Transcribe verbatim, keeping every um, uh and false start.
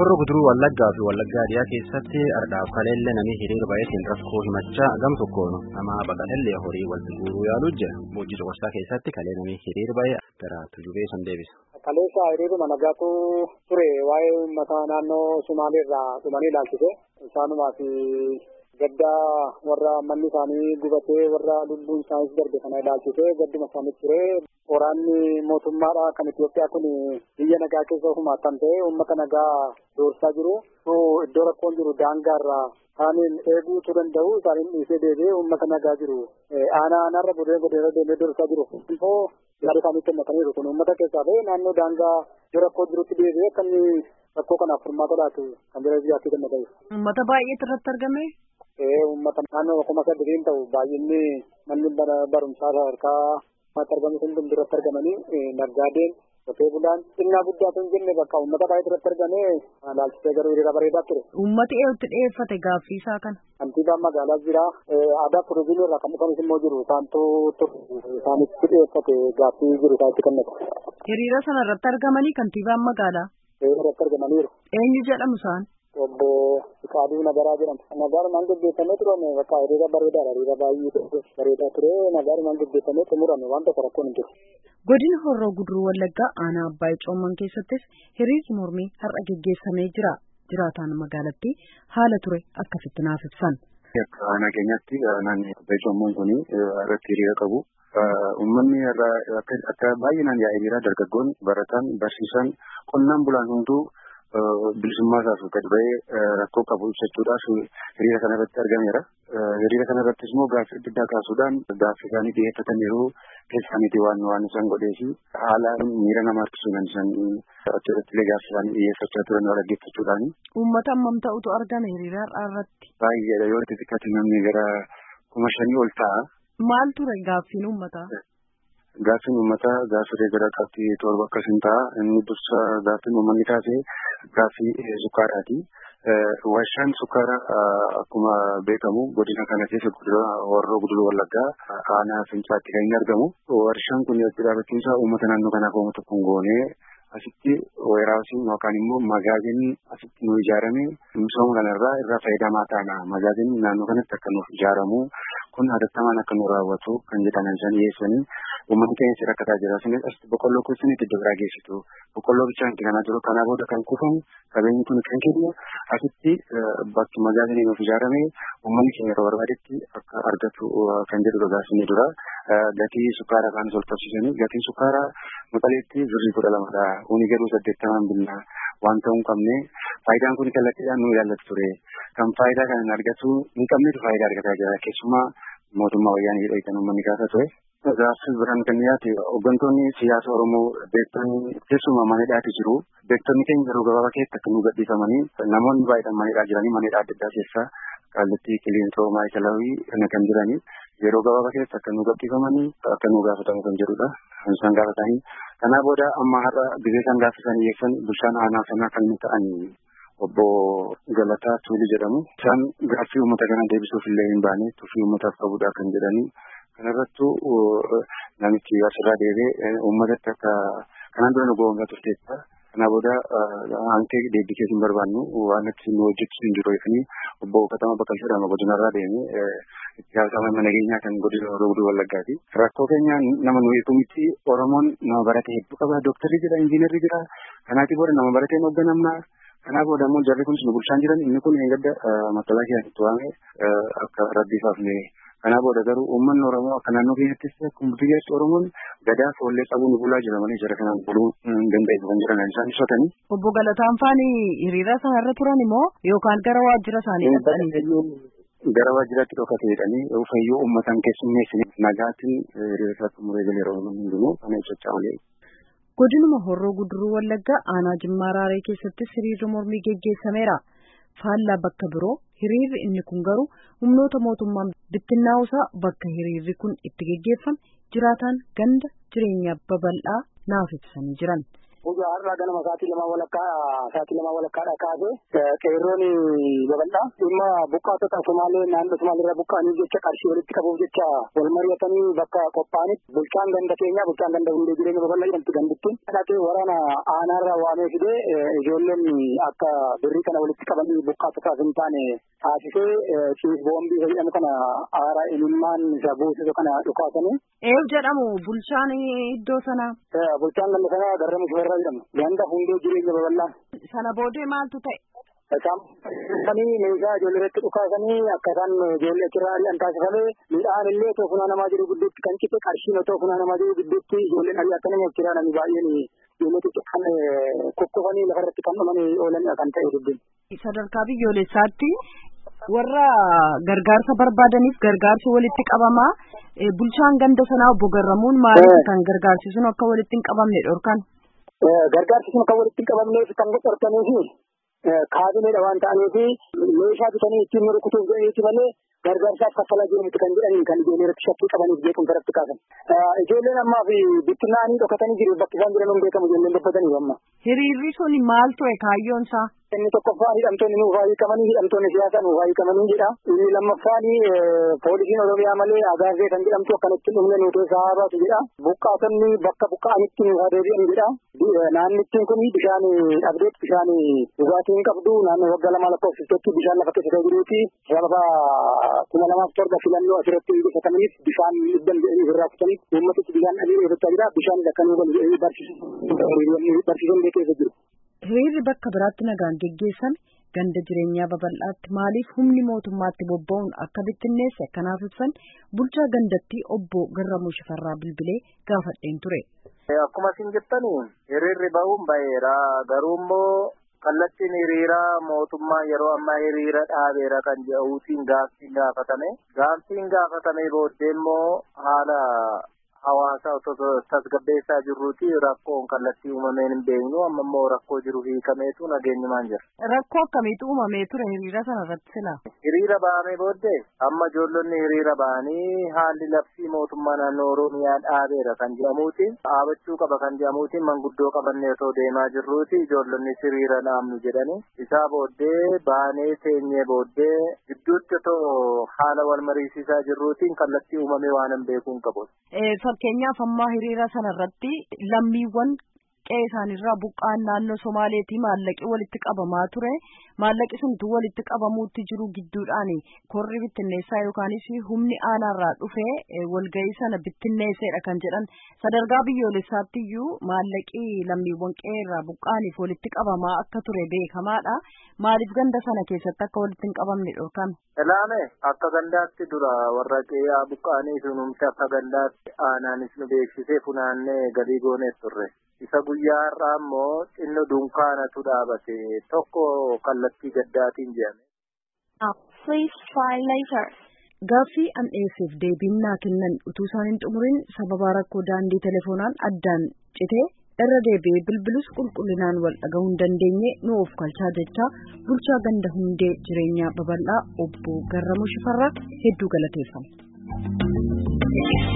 Horroo guduruu Wallaggaa fi Wallaggaa dhiyaa keessatti ardhaaf kaleellee namni hiriira baay'ateen rakkoo himachaa gam tokkoon nama baqatellee horii walitti guuruu yaaluu jira. Boojii Coqorsaa keessatti kalee namni hiriira baay'ee gara tujubee san deebisa. Kaleessa hiriiruma nagaatu ture waa'ee uummata naannoo Sumaaleerraa dhumanii ilaalchise. Isaanumaa fi gaddaa warra manni isaanii gubatee warra lubbuun isaaniis darbe kana ilaalchise gadduma isaanii ture. Waraanni mootummaadha kan Itoophiyaa kun biyya nagaa keessa ofumaa kan ta'e uummata nagaa doorsaa jiru. Iddoo rakkoon jiru daangaarraa isaaniin eeguutu danda'u isaaniin dhiisee deebi'ee uummata nagaa jiru. Aanaa aanaarra bodee bodeera deemee doorsaa jiru. Immoo yaada isaanii kennataniiru kun uummata keessaa ta'e naannoo daangaa iddoo rakkoo jirutti deebi'ee kan rakkoo kanaaf furmaata laatu kan bira biyyaatti kennatan. Uummata baay'eetu irratti argame. Uummata naannoo kuma saddeetiin ta'u baay'inni manni barumsaa sadarkaa Mata argamu kun duratti argamanii naggaadeen qotee bulaan xinnaa guddaa sun jenne bakka uummata baay'ee irratti argamee ilaalchisee garuu hiriira bareedaa ture. Uummati eeyyutti dhiyeeffate gaaffii isaa kana. Kantiibaan magaalaa jira. Aadaa turizimii irraa kan dhufanis immoo jiru. Isaantu isaanitti dhiyeeffate gaaffii jiru isaanitti kennate. Hiriira sana irratti argamanii kantiibaan magaalaa. Irratti argamaniiru. Eenyu jedhamu isaan? Obbo Fiqaaduu Nagaraa jedhama. Nagaarumaan gaggeeffamee turame bakka hiriira bareedaadha. Hiriira baay'ee bareedaa ture. Nagaarumaan gaggeeffamee xumurame waan tokko rakkoon hin jiru. Godina Horroo Guduruu Wallaggaa aanaa Abbaay Coomman keessattis hiriirri mormii har'a gaggeessamee jira. Jiraataan magaalattii haala ture akkasitti naaf ibsan. Akka aanaa keenyatti naannoo Abbaay Coomman kun irratti hiriira qabu. Uummanni akka baay'inaan yaa'ee jira. Dargaggoon, barataan, barsiisaan, qonnaan bulaan hunduu bilisummaa isaaf gad ba'ee rakkoo qabu ibsachuudhaaf hiriira kana irratti argameera. Hiriira kana irrattis immoo gaaffii adda addaa kaasuudhaan gaaffii isaanii dhiyeeffataniiru keessaaniiti waan waan isaan godhee fi haala miira nama harkisuudhaan isaan achirratti gaaffii isaanii dhiyeeffachaa turan wal dhaggeeffachuudhaani. Uummata hammam ta'utu argame hiriira irratti? Baay'eedha yoo xixiqqaate namni gara kuma shanii ol ta'a. Maal ture gaaffiin uummataa? Gaaffiin uummataa gaaffii gara qabxii torba akkasiin ta'a. Inni dursa gaaffiin uummanni kaasee gaaffii sukkaaraati. Warshaan sukkaara akkuma beekamu godina kana keessa Horroo Guduruu Wallaggaa aanaa Fincaatti kan inni argamu. Warshaan kun itti dhaabachuun isaa uummata naannoo kanaaf uummata kun goonee asitti weeraawusiin yookaan immoo magaazinni asitti nu ijaarame misooma kanarraa irraa fayyadamaa taana. Magaazinni naannoo kanatti akka nuuf ijaaramu kun hatattamaan akka nu raawwatu kan jedhaman isaan dhiyeessanii uummanni keenya rakkataa jira. Isinis asitti boqqolloo kuusin itti biraa geessitu. Boqqolloo bichaan itti kanaa jiru kanaa booda kan kuufamu qabeenyi kun kan kennu asitti bakki magaazinni nuuf ijaarame uummanni keenya yeroo barbaadetti akka argatu kan jedhudha gaaffiin dura. Gatii sukkaaraa kaanis ol qabsiisanii gatiin sukkaaraa Maqaleetti birrii kudha lamadha. Kuni garuu saddeettamaan binnaa waan ta'uu hin qabne faayidaan kun kallattiidhaan nu ilaallatu ture. Kan faayidaa kana argatu hin qabnetu faayidaa argataa jira. Keessumaa mootummaa wayyaanee jedhaman uummanni gaafa ture. Gaaffii biraan kan dhiyaate hooggantoonni siyaasa Oromoo beektonni keessumaa manadhaatti jiru. Beektonni keenya yeroo gabaabaa keessatti akka nu gadhiifamanii namoonni baay'een manadhaa jiranii manadhaa adda addaa keessaa Qaallitti, Qiliinxoo, Maayikalaawii kana kan jiranii yeroo gabaabaa keessatti akka nu gadhiifamanii akka nu gaafatamu kan jedhudha. Isaan gaafatanii kanaa booda amma har'a biyya isaan gaafatan dhiyeessan bulchaan aanaa sanaa kan ta'an obbo Galataa Tuulii jedhamu. Isaan gaaffii uummata kana deebisuuf illee hin baane tuffii uummataaf qabudha kan jedhanii. Kanarrattu namichi asirraa deebi'ee uummatatti akka kanaan dura nu goongaa turteetta. Kanaa booda hantee deebii keessa hin barbaannu waan itti nu hojjechiisu hin jiru jechuun obbo Katama Baqqalchaadhaan godinarraa deemee itti gaafatamaa mana keenyaa kan godina Horroo Guduruu Wallaggaati. Rakkoo keenya nama nu eegumitti Oromoon nama barate hedduu qaba. Dooktarri jira, injiinarri jira. Kanaatiif booda nama barateen hoogganamna. Kanaaf booda immoo jarri kunis nu bulchaan jiran inni kun eeggadda magaalaa keessatti waame akka rabbiifaaf mee. Kanaaf booda garuu uummanni Oromoo akka naannoo keenyattis akkuma biyyaatti Oromoon gadaa foollee qabuu nu bulaa jira malee jara kanaan buluu hin danda'u kan jiran isaan ibsatanii. Obbo Galataan faani hiriira sanarra turan immoo yookaan gara waajjira isaanii dhaqanii? Gara waajjiraatti dhokate jedhanii fayyuu uummataan keessummeessanii nagaatiin hiriira isaa xumuree galee Oromoon hundinuu kana ibsachaa malee. Godinuma Horroo Guduruu Wallaggaa aanaa Jimmaa Raaree keessattis hiriirri mormii geggeessameera. Faallaa bakka biroo hiriirri inni kun garuu humnoota mootummaan bittinnaa'uusaa bakka hiriirri kun itti geggeeffame jiraataan ganda jireenyaa babal'aa naaf ibsanii jiran. Guyyaa har'aa ganama sa'aatii lama walakkaa sa'aatii lama walakkaadha kaasee qeerroon babal'aa dhimma buqqaatota Somaalee naannoo Somaaliirraa buqqaanii jecha qarshii walitti qabuuf jecha wal mari'atanii bakka qophaa'anitti bulchaan ganda keenyaa bulchaan ganda hundee jireenya babal'aa jedhamtu gandittiin dhaqee waraana aanaarraa waamee fidee ijoolleen akka birrii kana walitti qabanii buqqaatotaaf hin taane taasisee ciis boombii jedhamu kana aara imimmaan isa buusisu kana dhukaasanii. Eew jedhamu bulchaan iddoo sanaa. Bulchaan ganda sanaa Garramuu Shifarraa jedhama. Ganda hundee jireenya babal'aa. Sana boodee maaltu ta'e? Isaan meeshaa ijoolleetti dhukaasanii akka isaan ijoollee achirraa ari'an taasifamee midhaan illee otoo funaanamaa jiru gidduutti kan cite qarshiin otoo funaanamaa jiru gidduutti ijoolleen ari'aa akka nama achirraa namni baay'een ijoollee xixiqqaan kokkofanii lafarratti kan dhumanii oolan kan ta'e dubbiin. Sadarkaa biyyoolessaatti warra gargaarsa barbaadaniif gargaarsi walitti qabamaa bulchaan ganda sanaa obbo Garramuun maaliif kan gargaarsi sun akka walitti hin qabamne dhorkan? Gargaarsi sun akka walitti hin qabamneef kan dhorkaniifi kaabineedha waan ta'aniifi meeshaa bitanii ittiin rukutuuf jedhaniiti malee gargaarsaaf kaffalaa jiru kan jedhaniin kan ijoollee irratti shakkii qabaniif beekumsa irratti kaasan. Ijoolleen ammaa fi bittinnaanii dhokatanii jiru bakki isaan jiran hin beekamu ijoolleen dubbatanii amma. Hiriirri sun maal ture kaayyoon isaa? Inni tokkoffaan hidhamtoonni nuuf haa hiikamanii hidhamtoonni siyaasaa nuuf haa hiikamanii jedha. Inni lammaffaan poolisiin Oromiyaa malee agaazee kan jedhamtu akkanatti dhumne nu keessaa haa baatu jedha. Buqqaatonni bakka buqqa'anitti nuuf haa deebi'an jedha. Naannittiin kun bishaan dhabdeet bishaan dhugaatii hin qabdu naannoo waggaa lama lakkoofsiftetti bishaan lafa keessa jiruuti sababa kuma lamaaf torba filannoo asirratti ibsatamaniif bishaan dhibban jedhanii irraa kutaniif uummatichi bishaan dhabee eeggachaa jira. Bishaan lakkanuu kan jedhanii barsiisan keessa jiru. Hiriirri bakka biraatti nagaan geggeessame ganda jireenyaa babal'aatti maaliif humni mootummaatti bobba'uun akka bittinneesse akkanaaf ibsan bulchaa gandattii obbo Garramuu Shifarraa bilbilee gaafadheen ture. Akkuma isin jettanii hiriirri ba'uun baheera garuu immoo kallattiin hiriiraa mootummaa yeroo ammaa hiriira dhaabeera kan jedhuutiin gaaffiin gaafatame. Gaaffiin gaafatame booddee immoo haala hawaasa otoo tasgabbeessaa jirruuti rakkoon kallattii uumameen hin beeknu amma immoo rakkoo jiru hiikameetu nageenyumaan jira. Rakkoo akkamiitu uumamee ture hiriira sana irratti silaa? Hiriira ba'amee booddee amma ijoollonni hiriira ba'anii haalli labsii mootummaa naannoo Oromiyaa dhaabeera kan jedhamuutiin dhaabachuu qaba kan jedhamuutiin manguddoo qabannee otoo deemaa jirruuti ijoollonni hiriira dhaabnu jedhanii isaa booddee baanee teenyee booddee gidduutti otoo haala wal mariisisaa jirruutiin kallattii uumamee waan hin beekuun qabu. Fakkeenyaaf ammaa hiriira sana irratti lammiiwwan qe'ee isaaniirraa buqqaan naannoo Somaaleetii maallaqi walitti qabamaa ture. Maallaqi suntu walitti qabamuutti jiru gidduudhaan korri bittinneessaa yookaanis humni aanaarraa dhufee walga'ii sana bittinneesseedha kan jedhan sadarkaa biyyoolessaatti iyyuu maallaqi lammiiwwan qe'eerraa buqqaaniif walitti qabamaa akka ture beekamaadha. Maaliif ganda sana keessatti akka walitti hin qabamne dhorkame? Ilaame akka gandaatti dura warra qe'ee buqqaanii sunumti akka gandaatti aanaanis nu beeksisee funaannee galii goonees turre. Isa guyyaa har'aa immoo xinno dunkaanatu dhaabate tokko kallattii gaddaatiin jedhame. Please try later. Gaaffii an dhiyeesseef deebiin naa kennan utuu isaan hin xumurin sababa rakkoo daandii telefoonaan addaan citee irra deebi'ee bilbilus qulqullinaan wal dhaga'uu hin dandeenye nu of kalchaa jechaa bulchaa ganda hundee jireenyaa babal'aa obbo Garramuu Shifarraa hedduu galateeffama.